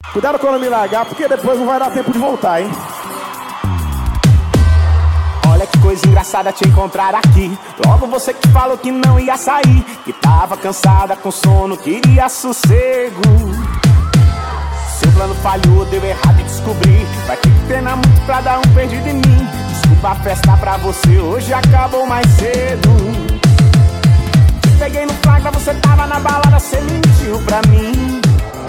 Cuidado quando me largar, porque depois não vai dar tempo de voltar, hein? Olha que coisa engraçada te encontrar aqui. Logo você que falou que não ia sair, que tava cansada com sono, queria sossego. Seu plano falhou, deu errado e descobri. Vai ter que treinar muito pra dar um perdido em mim. Desculpa, a festa pra você hoje acabou mais cedo. Te peguei no flagra, você tava na balada, você mentiu pra mim.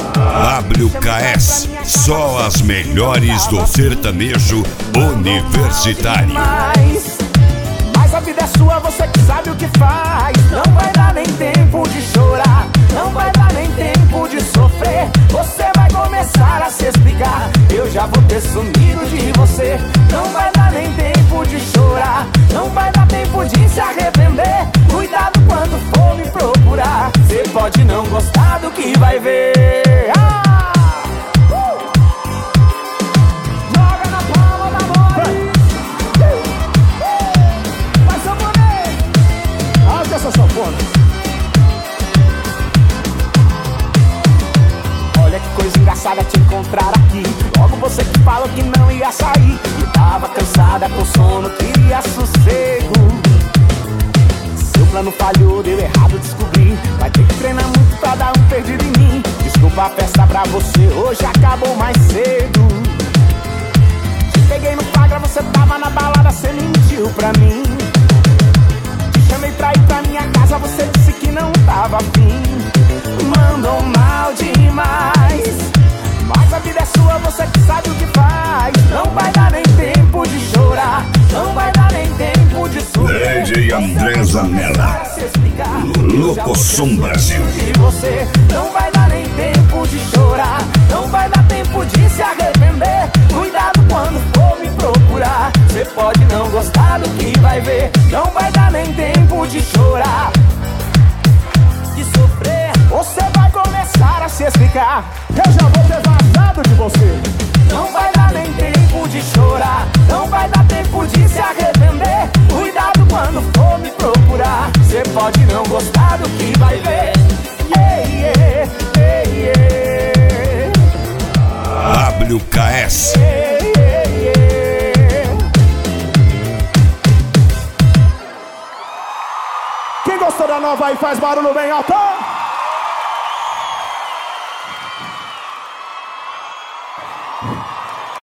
WKS, só as melhores do sertanejo universitário. Mas a vida é sua, você que sabe o que faz. Não vai dar nem tempo de chorar, não vai dar nem tempo de sofrer. Você vai começar a se explicar, eu já vou ter sumido de você. Não vai dar nem tempo de chorar, não vai dar tempo de se arrepender. Cuidado quando for me procurar, você pode não gostar do que vai ver. Joga na palma da mão. Vai, Samuel. Rasga essa sanfona. Olha que coisa engraçada te encontrar aqui. Logo você que falou que não ia sair, que tava cansada com sono, queria sossego. Seu plano falhou, deu errado, descobri. Vai ter que treinar muito pra dar um perdido em mim. Desculpa, a festa pra você hoje acabou mais cedo. Te peguei no flagra, você tava na balada, você mentiu pra mim. Te chamei pra ir pra minha casa, você disse que não tava afim. Mandou mal demais, mas a vida é sua, você que sabe o que faz. Não vai dar nem tempo de chorar, não vai dar nem tempo de sofrer. DJ André Zanella, Locosom Brasil. Você não vai dar nem tempo de chorar, não vai dar tempo de se arrepender. Cuidado quando for me procurar, você pode não gostar do que vai ver. Não vai dar nem tempo de chorar, de sofrer. Você vai começar a se explicar, eu já vou ter vazado de você. Não vai dar nem tempo de chorar, não vai dar tempo de se arrepender. Cuidado quando for me procurar, você pode não gostar do que vai ver. Yeah, yeah, yeah, yeah. WKS. Yeah, yeah, yeah. Quem gostou da nova aí faz barulho bem alto.